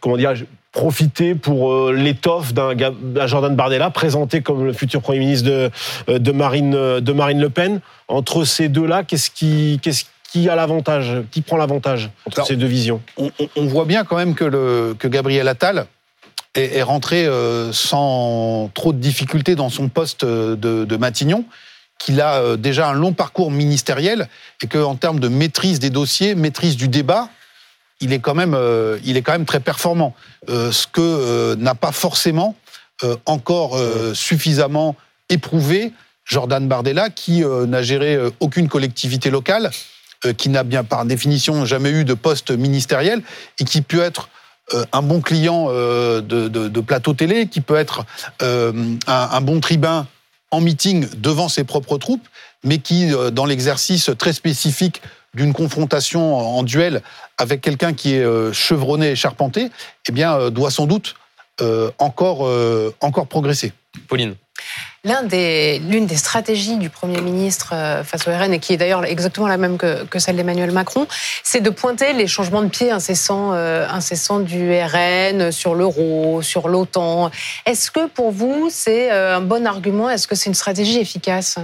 comment dire, profiter pour euh, l'étoffe d'un, d'un Jordan Bardella, présenté comme le futur Premier ministre de, de, Marine, de Marine Le Pen. Entre ces deux-là, qu'est-ce qui, qu'est-ce qui a l'avantage, qui prend l'avantage entre Alors, ces deux visions? on, on voit bien quand même que, le, que Gabriel Attal est, est rentré euh, sans trop de difficultés dans son poste de, de Matignon, qu'il a euh, déjà un long parcours ministériel et qu'en termes de maîtrise des dossiers, maîtrise du débat, il est quand même, euh, il est quand même très performant. Euh, ce que euh, n'a pas forcément euh, encore euh, suffisamment éprouvé Jordan Bardella, qui euh, n'a géré euh, aucune collectivité locale, euh, qui n'a bien par définition jamais eu de poste ministériel et qui peut être euh, un bon client euh, de, de, de plateau télé, qui peut être euh, un, un bon tribun en meeting devant ses propres troupes, mais qui, euh, dans l'exercice très spécifique d'une confrontation en duel avec quelqu'un qui est euh, chevronné et charpenté, eh bien, euh, doit sans doute euh, encore, euh, encore progresser. Pauline. L'un des, l'une des stratégies du Premier ministre face au R N, et qui est d'ailleurs exactement la même que, que celle d'Emmanuel Macron, c'est de pointer les changements de pied incessants, euh, incessants du R N sur l'euro, sur l'OTAN. Est-ce que pour vous, c'est un bon argument? Est-ce que c'est une stratégie efficace?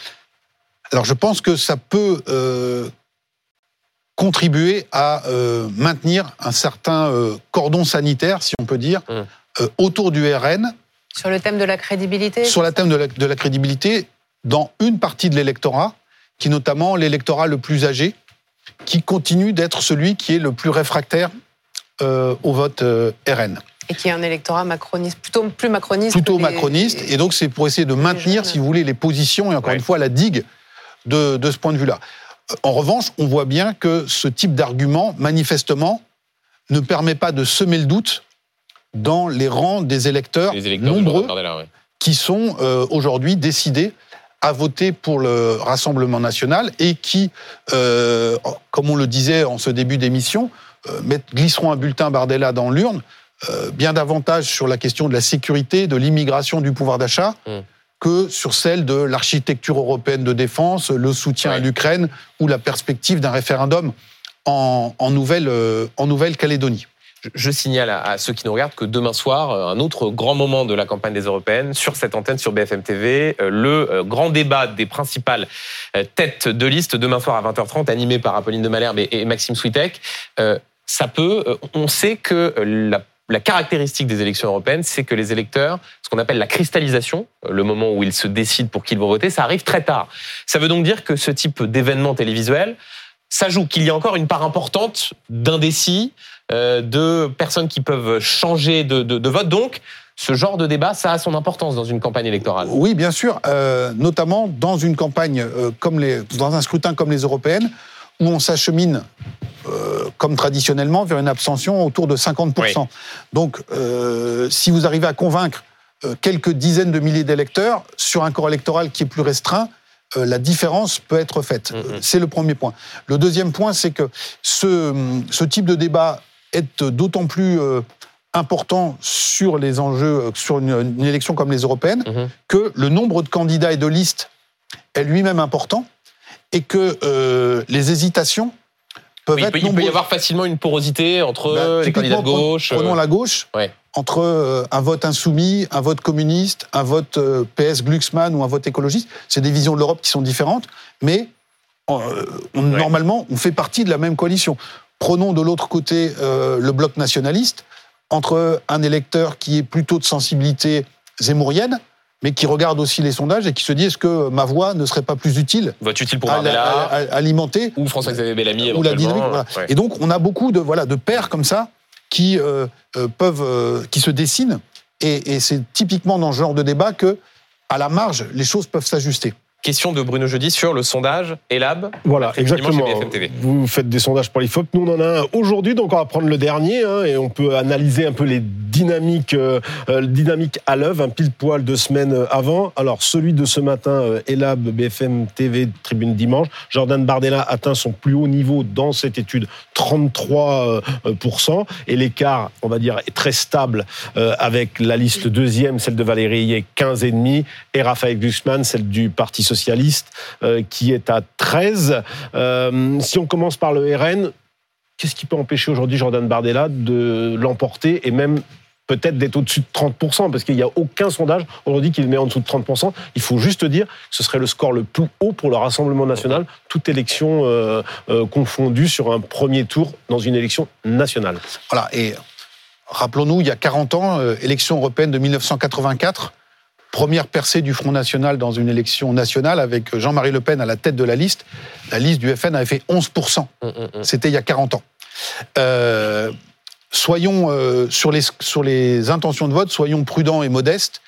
Alors je pense que ça peut euh, contribuer à euh, maintenir un certain euh, cordon sanitaire, si on peut dire, mmh. euh, autour du R N. Sur le thème de la crédibilité? Sur le thème de la, de la crédibilité, dans une partie de l'électorat, qui est notamment l'électorat le plus âgé, qui continue d'être celui qui est le plus réfractaire euh, au vote euh, R N. Et qui est un électorat macroniste, plutôt plus macroniste. Plutôt les, macroniste, et donc c'est pour essayer de maintenir, si vous voulez, les positions, et encore ouais. une fois, la digue de, de ce point de vue-là. En revanche, on voit bien que ce type d'argument, manifestement, ne permet pas de semer le doute dans les rangs des électeurs, les électeurs nombreux là, ouais. qui sont euh, aujourd'hui décidés à voter pour le Rassemblement national et qui, euh, comme on le disait en ce début d'émission, euh, glisseront un bulletin Bardella dans l'urne, euh, bien davantage sur la question de la sécurité, de l'immigration, du pouvoir d'achat, mmh. que sur celle de l'architecture européenne de défense, le soutien ouais. à l'Ukraine ou la perspective d'un référendum en, en, Nouvelle, euh, en Nouvelle-Calédonie. Je signale à ceux qui nous regardent que demain soir, un autre grand moment de la campagne des Européennes, sur cette antenne, sur B F M T V, le grand débat des principales têtes de liste, demain soir à vingt heures trente, animé par Apolline de Malherbe et Maxime Switek. Ça peut, on sait que la La caractéristique des élections européennes, c'est que les électeurs, ce qu'on appelle la cristallisation, le moment où ils se décident pour qui ils vont voter, ça arrive très tard. Ça veut donc dire que ce type d'événement télévisuel, ça joue qu'il y a encore une part importante d'indécis, euh, de personnes qui peuvent changer de, de, de vote. Donc, ce genre de débat, ça a son importance dans une campagne électorale. Oui, bien sûr, euh, notamment dans une campagne euh, comme les, dans un scrutin comme les européennes, où on s'achemine, euh, comme traditionnellement, vers une abstention autour de cinquante pour cent. Oui. Donc, euh, si vous arrivez à convaincre euh, quelques dizaines de milliers d'électeurs sur un corps électoral qui est plus restreint, euh, la différence peut être faite. Mm-hmm. C'est le premier point. Le deuxième point, c'est que ce, ce type de débat est d'autant plus euh, important sur les enjeux, sur une, une élection comme les européennes, mm-hmm. que le nombre de candidats et de listes est lui-même important, et que euh, les hésitations peuvent oui, être il nombreuses. Il peut y avoir facilement une porosité entre bah, les candidats de gauche. Prenons euh... la gauche, ouais. entre euh, un vote insoumis, un vote communiste, un vote euh, P S Glucksmann ou un vote écologiste. C'est des visions de l'Europe qui sont différentes, mais euh, on, ouais. normalement, on fait partie de la même coalition. Prenons de l'autre côté euh, le bloc nationaliste, entre un électeur qui est plutôt de sensibilité zémourienne, mais qui regarde aussi les sondages et qui se dit est-ce que ma voix ne serait pas plus utile, vote utile pour Bardella, à, à, à alimenter ou François-Xavier Bellamy ou la dynamique. Voilà. Ouais. Et donc on a beaucoup de voilà de paires comme ça qui euh, euh, peuvent euh, qui se dessinent et, et c'est typiquement dans ce genre de débat que à la marge les choses peuvent s'ajuster. Question de Bruno Jeudi sur le sondage Elab. Voilà, exactement. Vous faites des sondages pour l'I F O P. Nous, on en a un aujourd'hui, donc on va prendre le dernier hein, et on peut analyser un peu les dynamiques, euh, dynamiques à l'œuvre, un pile poil deux semaines avant. Alors, celui de ce matin, euh, Elab, B F M T V, Tribune Dimanche. Jordan Bardella atteint son plus haut niveau dans cette étude, trente-trois pour cent. Et l'écart, on va dire, est très stable euh, avec la liste deuxième, celle de Valérie Ayé, quinze virgule cinq, et Raphaël Glucksmann, celle du Parti socialiste, euh, qui est à treize. Euh, si on commence par le R N, qu'est-ce qui peut empêcher aujourd'hui Jordan Bardella de l'emporter et même peut-être d'être au-dessus de trente pour cent, parce qu'il n'y a aucun sondage aujourd'hui qui le met en dessous de trente pour cent. Il faut juste dire que ce serait le score le plus haut pour le Rassemblement national, toute élection euh, euh, confondue sur un premier tour dans une élection nationale. Voilà, et rappelons-nous, il y a quarante ans, euh, élection européenne de dix-neuf cent quatre-vingt-quatre, première percée du Front National dans une élection nationale avec Jean-Marie Le Pen à la tête de la liste. La liste du F N avait fait onze pour cent. Mmh, mmh. C'était il y a quarante ans. Euh, soyons, euh, sur, les, sur les intentions de vote, soyons prudents et modestes.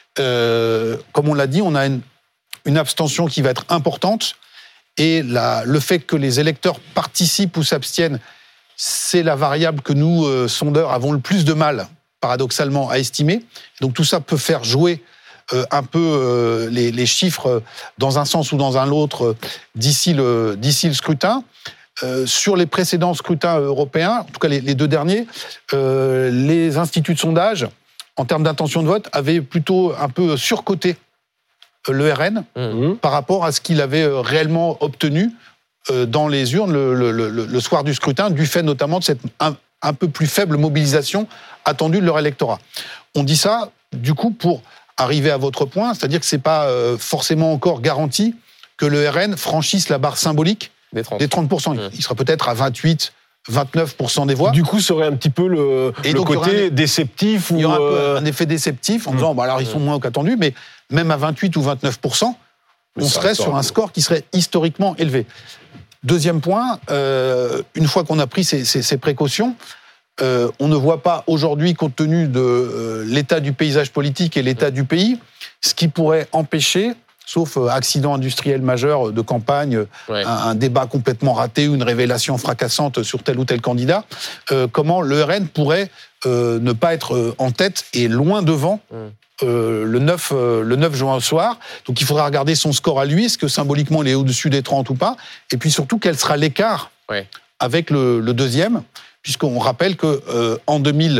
Euh, comme on l'a dit, on a une, une abstention qui va être importante. Et la, le fait que les électeurs participent ou s'abstiennent, c'est la variable que nous, euh, sondeurs, avons le plus de mal, paradoxalement, à estimer. Donc tout ça peut faire jouer Euh, un peu euh, les, les chiffres dans un sens ou dans un autre euh, d'ici le, d'ici le scrutin. Euh, sur les précédents scrutins européens, en tout cas les, les deux derniers, euh, les instituts de sondage, en termes d'intention de vote, avaient plutôt un peu surcoté le R N mmh. par rapport à ce qu'il avait réellement obtenu euh, dans les urnes le, le, le, le soir du scrutin, du fait notamment de cette un, un peu plus faible mobilisation attendue de leur électorat. On dit ça, du coup, pour arriver à votre point, c'est-à-dire que c'est pas euh, forcément encore garanti que le R N franchisse la barre symbolique des trente, des trente pour cent. Mmh. Il sera peut-être à vingt-huit, vingt-neuf pour cent des voix. Du coup, ça aurait un petit peu le, le donc, côté un, déceptif. Il y aura euh... un, un effet déceptif en mmh. disant, bah, alors ils sont moins qu'attendus, mais même à vingt-huit ou vingt-neuf pour cent, mais on serait sur un score qui serait historiquement élevé. Deuxième point, euh, une fois qu'on a pris ces, ces, ces précautions, Euh, on ne voit pas aujourd'hui, compte tenu de euh, l'état du paysage politique et l'état du pays, ce qui pourrait empêcher, sauf euh, accident industriel majeur de campagne, ouais. un, un débat complètement raté ou une révélation fracassante sur tel ou tel candidat, euh, comment le R N pourrait euh, ne pas être euh, en tête et loin devant euh, le, neuf, euh, le neuf juin au soir. Donc il faudra regarder son score à lui, est-ce que symboliquement il est au-dessus des trente ou pas, et puis surtout quel sera l'écart ouais. avec le, le deuxième, puisqu'on rappelle qu'en euh, deux mille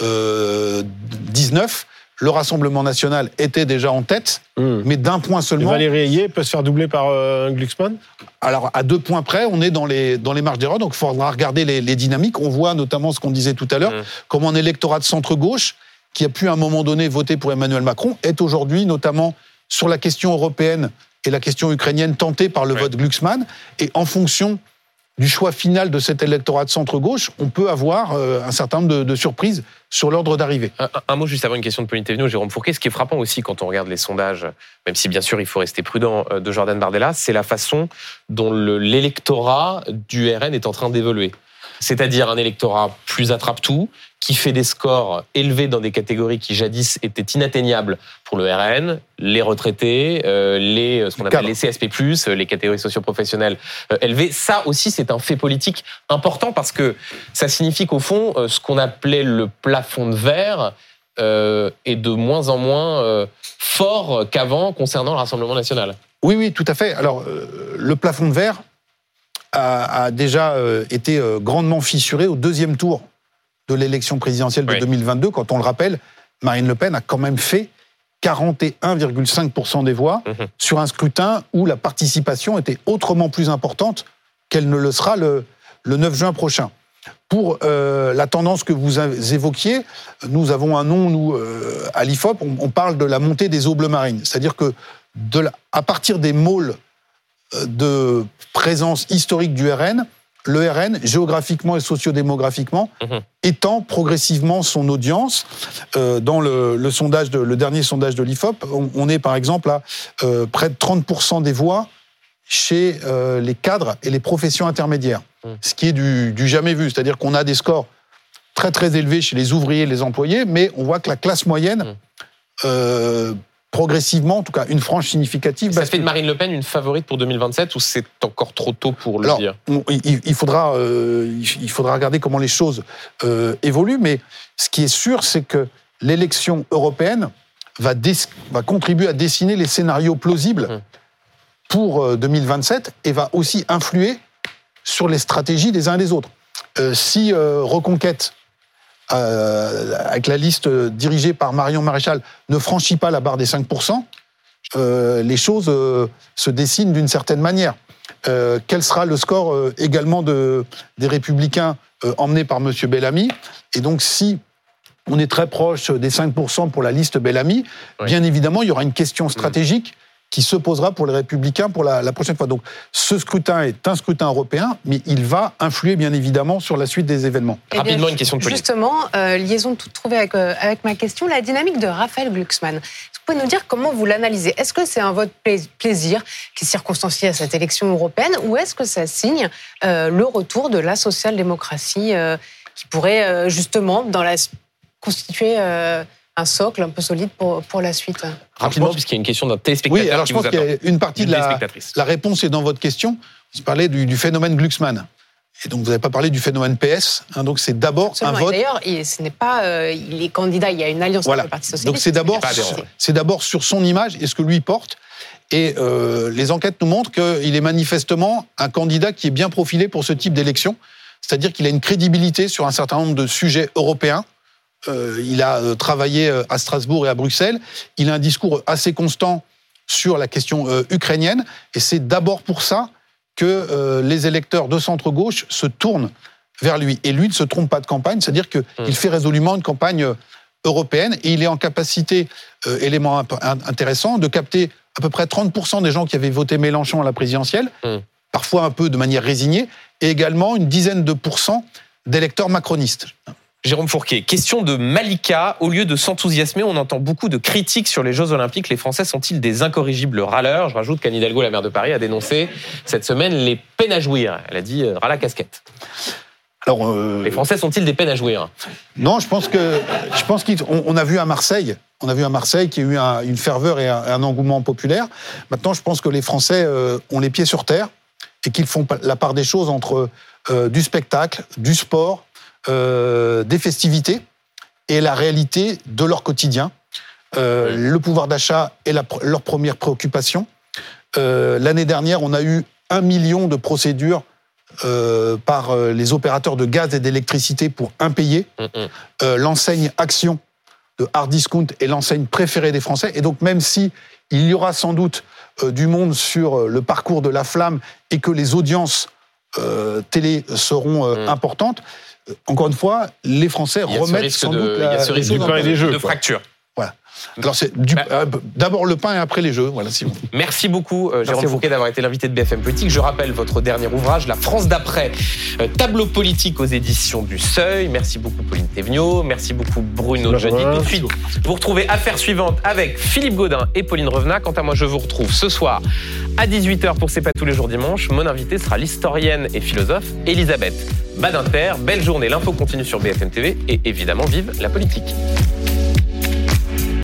dix-neuf, le Rassemblement national était déjà en tête, mmh. mais d'un point seulement. Et Valérie Ayé peut se faire doubler par euh, Glucksmann ? Alors, à deux points près, on est dans les, dans les marges d'erreur, donc il faudra regarder les, les dynamiques. On voit notamment ce qu'on disait tout à l'heure, mmh. comment un électorat de centre-gauche, qui a pu à un moment donné voter pour Emmanuel Macron, est aujourd'hui, notamment sur la question européenne et la question ukrainienne, tenté par le ouais. vote Glucksmann. Et en fonction du choix final de cet électorat de centre-gauche, on peut avoir euh, un certain nombre de, de surprises sur l'ordre d'arrivée. Un, un mot juste avant une question de Pauline Thévenot, Jérôme Fourquet. Ce qui est frappant aussi quand on regarde les sondages, même si bien sûr il faut rester prudent, de Jordan Bardella, c'est la façon dont le, l'électorat du R N est en train d'évoluer. C'est-à-dire un électorat plus attrape-tout, qui fait des scores élevés dans des catégories qui jadis étaient inatteignables pour le R N, les retraités, euh, les, ce qu'on appelle les C S P plus, les catégories socio-professionnelles euh, élevées. Ça aussi, c'est un fait politique important parce que ça signifie qu'au fond, euh, ce qu'on appelait le plafond de verre euh, est de moins en moins euh, fort qu'avant concernant le Rassemblement national. Oui, oui, tout à fait. Alors, euh, le plafond de verre a, a déjà euh, été euh, grandement fissuré au deuxième tour de l'élection présidentielle de oui. deux mille vingt-deux. Quand on le rappelle, Marine Le Pen a quand même fait quarante et un virgule cinq pour cent des voix mmh. sur un scrutin où la participation était autrement plus importante qu'elle ne le sera le, le neuf juin prochain. Pour euh, la tendance que vous évoquiez, nous avons un nom, nous, euh, à l'I F O P, on, on parle de la montée des eaux bleues marines. C'est-à-dire que de la, à partir des môles de présence historique du R N, le R N, géographiquement et sociodémographiquement, mmh. étend progressivement son audience. Euh, dans le, le, sondage de, le dernier sondage de l'I F O P, on, on est par exemple à euh, près de trente pour cent des voix chez euh, les cadres et les professions intermédiaires, mmh. ce qui est du, du jamais vu. C'est-à-dire qu'on a des scores très très élevés chez les ouvriers et les employés, mais on voit que la classe moyenne... Mmh. Euh, progressivement, en tout cas une frange significative. Ça fait de Marine Le Pen une favorite pour deux mille vingt-sept ou c'est encore trop tôt pour le Alors, dire ? on, il, il, faudra, euh, il faudra regarder comment les choses euh, évoluent, mais ce qui est sûr, c'est que l'élection européenne va, dé, va contribuer à dessiner les scénarios plausibles mmh. pour euh, deux mille vingt-sept et va aussi influer sur les stratégies des uns et des autres. Euh, si euh, Reconquête, Euh, avec la liste dirigée par Marion Maréchal, ne franchit pas la barre des cinq pour cent, euh, les choses euh, se dessinent d'une certaine manière. Euh, quel sera le score euh, également de, des Républicains euh, emmenés par M. Bellamy? Et donc, si on est très proche des cinq pour cent pour la liste Bellamy, oui. bien évidemment, il y aura une question stratégique qui se posera pour les Républicains pour la, la prochaine fois. Donc, ce scrutin est un scrutin européen, mais il va influer, bien évidemment, sur la suite des événements. Eh bien, Rapidement, une question de politique. Justement, euh, liaison toute trouvée avec, euh, avec ma question, la dynamique de Raphaël Glucksmann. Est-ce que vous pouvez nous dire comment vous l'analysez? Est-ce que c'est un vote plaisir qui est circonstancié à cette élection européenne, ou est-ce que ça signe euh, le retour de la social-démocratie euh, qui pourrait, euh, justement, dans la, constituer... Euh, un socle un peu solide pour, pour la suite. Rapidement, pense... puisqu'il y a une question d'un téléspectateur. Oui, alors je pense qu'il y a une partie de la, la réponse est dans votre question. Vous parlez du, du phénomène Glucksmann. Et donc, vous n'avez pas parlé du phénomène P S. Hein, donc, c'est d'abord Absolument. un vote. D'ailleurs, ce n'est pas. Euh, il est candidat, il y a une alliance voilà. avec le Parti Socialiste. Donc, c'est d'abord, c'est d'abord sur son image et ce que lui porte. Et euh, les enquêtes nous montrent qu'il est manifestement un candidat qui est bien profilé pour ce type d'élection. C'est-à-dire qu'il a une crédibilité sur un certain nombre de sujets européens. Euh, il a euh, travaillé euh, à Strasbourg et à Bruxelles. Il a un discours assez constant sur la question euh, ukrainienne. Et c'est d'abord pour ça que euh, les électeurs de centre-gauche se tournent vers lui. Et lui ne se trompe pas de campagne, c'est-à-dire qu'il mmh. fait résolument une campagne euh, européenne. Et il est en capacité, euh, élément imp- intéressant, de capter à peu près trente pour cent des gens qui avaient voté Mélenchon à la présidentielle, mmh. parfois un peu de manière résignée, et également une dizaine de pourcents d'électeurs macronistes. Jérôme Fourquet, question de Malika. Au lieu de s'enthousiasmer, on entend beaucoup de critiques sur les Jeux Olympiques. Les Français sont-ils des incorrigibles râleurs? Je rajoute qu'Anne Hidalgo, la maire de Paris, a dénoncé cette semaine les peines à jouir. Elle a dit euh, ras la casquette. Alors, euh... les Français sont-ils des peines à jouir? Non, je pense que je pense qu'on on a vu à Marseille, on a vu à Marseille qu'il y a eu un, une ferveur et un, un engouement populaire. Maintenant, je pense que les Français euh, ont les pieds sur terre et qu'ils font la part des choses entre euh, du spectacle, du sport. Euh, des festivités et la réalité de leur quotidien. Euh, le pouvoir d'achat est la, leur première préoccupation. Euh, l'année dernière, on a eu un million de procédures euh, par les opérateurs de gaz et d'électricité pour impayés. Euh, l'enseigne Action de Hard Discount est l'enseigne préférée des Français. Et donc, même si il y aura sans doute euh, du monde sur le parcours de la flamme et que les audiences euh, télé seront euh, mmh. importantes, encore une fois, les Français remettent sans de, doute la, il y a ce risque les de, pain de, de fracture. Voilà. Alors c'est du, bah, euh, d'abord le pain et après les jeux. Voilà, Simon. Merci beaucoup, euh, Jérôme Fourquet, d'avoir été l'invité de B F M Politique. Je rappelle votre dernier ouvrage, La France d'après, euh, tableau politique aux éditions du Seuil. Merci beaucoup, Pauline Thévenot. Merci beaucoup, Bruno Jeudi. Tout de suite, vous retrouvez Affaires suivantes avec Philippe Gaudin et Pauline Revenat. Quant à moi, je vous retrouve ce soir à dix-huit heures pour C'est pas tous les jours dimanche. Mon invité sera l'historienne et philosophe Elisabeth Badinter. Belle journée, l'info continue sur B F M T V et évidemment, vive la politique.